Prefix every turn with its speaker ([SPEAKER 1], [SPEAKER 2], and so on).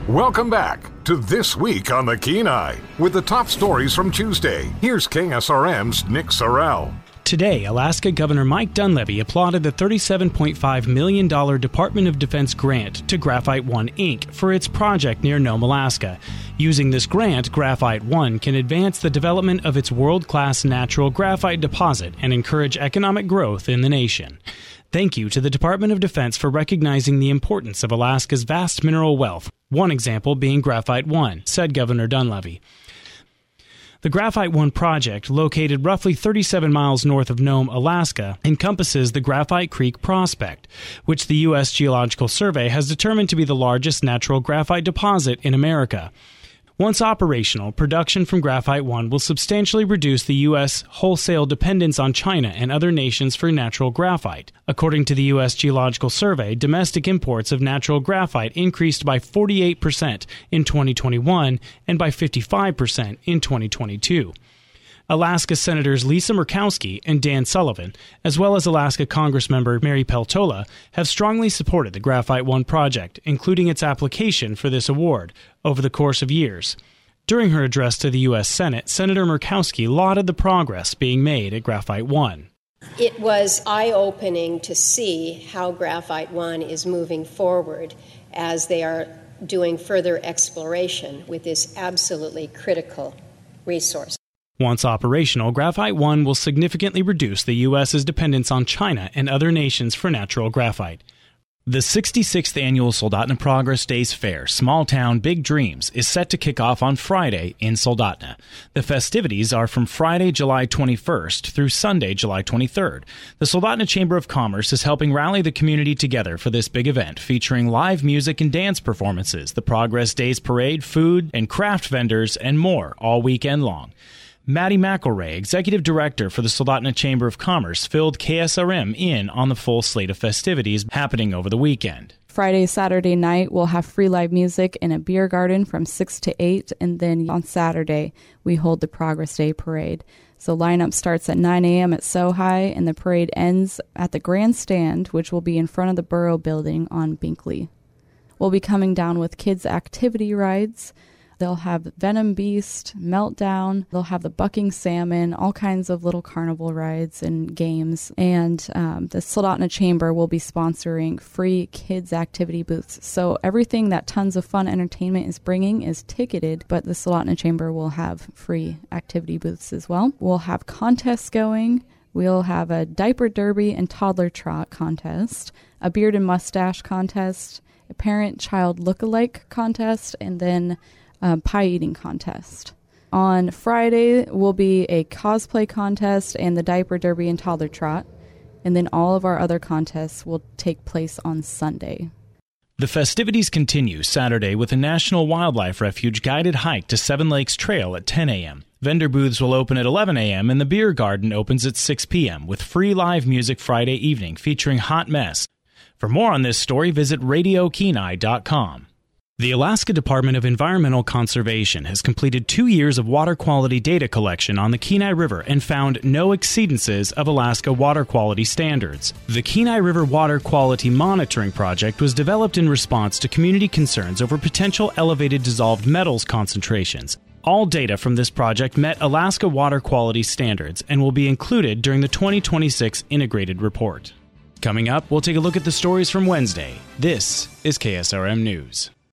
[SPEAKER 1] Welcome back to This Week on the Kenai with the top stories from Tuesday. Here's KSRM's Nick Sorrell.
[SPEAKER 2] Today, Alaska Governor Mike Dunleavy applauded the $37.5 million Department of Defense grant to Graphite One, Inc. for its project near Nome, Alaska. Using this grant, Graphite One can advance the development of its world-class natural graphite deposit and encourage economic growth in the nation. Thank you to the Department of Defense for recognizing the importance of Alaska's vast mineral wealth, one example being Graphite One, said Governor Dunleavy. The Graphite One project, located roughly 37 miles north of Nome, Alaska, encompasses the Graphite Creek Prospect, which the U.S. Geological Survey has determined to be the largest natural graphite deposit in America. Once operational, production from Graphite One will substantially reduce the U.S. wholesale dependence on China and other nations for natural graphite. According to the U.S. Geological Survey, domestic imports of natural graphite increased by 48% in 2021 and by 55% in 2022. Alaska Senators Lisa Murkowski and Dan Sullivan, as well as Alaska Congressmember Mary Peltola, have strongly supported the Graphite One project, including its application for this award, over the course of years. During her address to the U.S. Senate, Senator Murkowski lauded the progress being made at Graphite One.
[SPEAKER 3] It was eye-opening to see how Graphite One is moving forward as they are doing further exploration with this absolutely critical resource.
[SPEAKER 2] Once operational, Graphite One will significantly reduce the U.S.'s dependence on China and other nations for natural graphite. The 66th annual Soldotna Progress Days Fair, Small Town Big Dreams, is set to kick off on Friday in Soldotna. The festivities are from Friday, July 21st through Sunday, July 23rd. The Soldotna Chamber of Commerce is helping rally the community together for this big event, featuring live music and dance performances, the Progress Days Parade, food and craft vendors, and more all weekend long. Maddie McElray, Executive Director for the Soldotna Chamber of Commerce, filled KSRM in on the full slate of festivities happening over the weekend.
[SPEAKER 4] Friday, Saturday night, we'll have free live music in a beer garden from 6 to 8, and then on Saturday, we hold the Progress Day Parade. So lineup starts at 9 a.m. at Sohai, and the parade ends at the grandstand, which will be in front of the Borough Building on Binkley. We'll be coming down with kids' activity rides. They'll have Venom Beast, Meltdown, they'll have the Bucking Salmon, all kinds of little carnival rides and games. And the Soldotna Chamber will be sponsoring free kids' activity booths. So everything that Tons of Fun Entertainment is bringing is ticketed, but the Soldotna Chamber will have free activity booths as well. We'll have contests going. We'll have a diaper derby and toddler trot contest, a beard and mustache contest, a parent-child look-alike contest, and then pie eating contest. On Friday will be a cosplay contest and the diaper derby and toddler trot, and then all of our other contests will take place on Sunday.
[SPEAKER 2] The festivities continue Saturday with a National Wildlife Refuge guided hike to Seven Lakes Trail at 10 a.m. Vendor booths will open at 11 a.m. and the beer garden opens at 6 p.m. with free live music Friday evening featuring Hot Mess. For more on this story, visit RadioKenai.com. The Alaska Department of Environmental Conservation has completed 2 years of water quality data collection on the Kenai River and found no exceedances of Alaska water quality standards. The Kenai River Water Quality Monitoring Project was developed in response to community concerns over potential elevated dissolved metals concentrations. All data from this project met Alaska water quality standards and will be included during the 2026 Integrated Report. Coming up, we'll take a look at the stories from Wednesday. This is KSRM News.